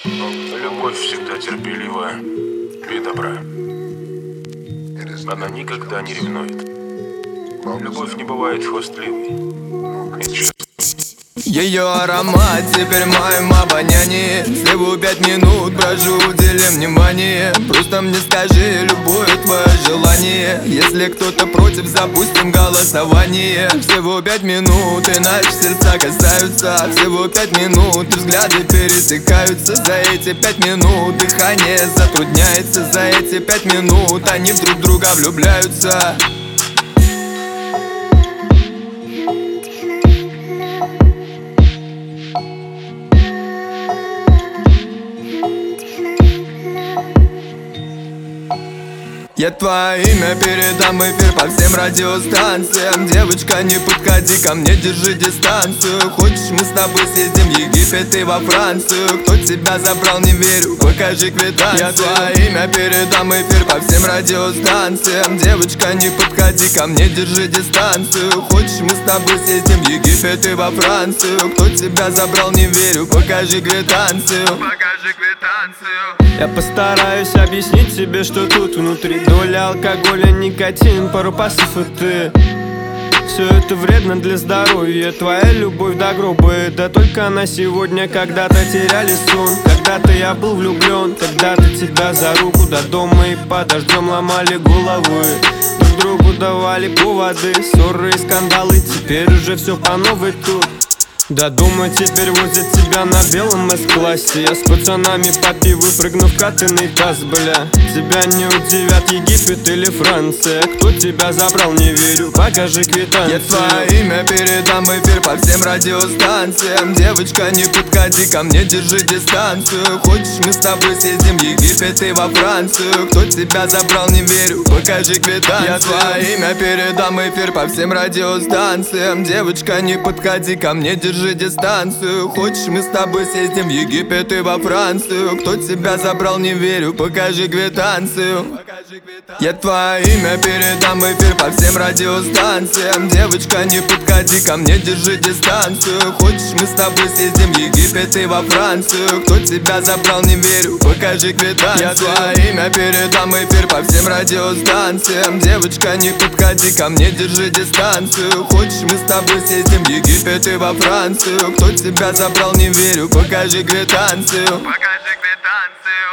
Любовь всегда терпелива и добра. Она никогда не ревнует. Любовь не бывает хвастливой. Ее аромат теперь в моем обонянии. Всего 5 минут брожу, удели внимание. Просто мне скажи любое твое желание. Если кто-то против, запустим голосование. Всего 5 минут и наши сердца касаются. Всего 5 минут и взгляды пересекаются. За эти 5 минут дыхание затрудняется. За эти 5 минут они в друг друга влюбляются. Я твое имя передам в эфир по всем радиостанциям. Девочка, не подходи ко мне, держи дистанцию. Хочешь, мы с тобой съездим в Египет и во Францию? Кто тебя забрал, не верю, покажи квитанцию. Я твое имя передам в эфир по всем радиостанциям. Девочка, не подходи ко мне, держи дистанцию. Хочешь, мы с тобой съездим в Египет и во Францию? Кто тебя забрал, не верю, покажи квитанцию. Покажи квитанцию. Я постараюсь объяснить тебе, что тут внутри доля алкоголя, никотин, пару пассив и ты. Все это вредно для здоровья, твоя любовь до гроба. Да только на сегодня, когда-то теряли сон. Когда-то я был влюблен, когда-то тебя за руку до дома и под дождем ломали головы. Друг другу давали поводы, ссоры и скандалы. Теперь уже все по новой тут. До дома теперь возят тебя на белом С-классе. Я с пацанами по пиву прыгну в катанный таз, бля. Тебя не удивят Египет или Франция. Кто тебя забрал, не верю, покажи квитанцию. Я твое имя передам в эфир по всем радиостанциям. Девочка, не подходи ко мне, держи дистанцию. Хочешь, мы с тобой съездим в Египет и во Францию? Кто тебя забрал, не верю, покажи квитанцию. Я твое имя передам в эфир по всем радиостанциям. Девочка, не подходи ко мне, держи дистанцию. Хочешь, мы с тобой съездим в Египет и во Францию? Кто тебя забрал, не верю, покажи квитанцию. Я твое имя передам в эфир по всем радиостанциям. Девочка, не подходи ко мне, держи дистанцию. Хочешь, мы с тобой съездим в Египет и во Францию? Кто тебя забрал, не верю, покажи квитанцию. Я твое имя передам в эфир по всем радиостанциям. Девочка, не подходи ко мне, держи дистанцию. Хочешь, мы с тобой съездим в Египет и во Францию? Кто тебя забрал, не верю, покажи квитанцию. Покажи квитанцию.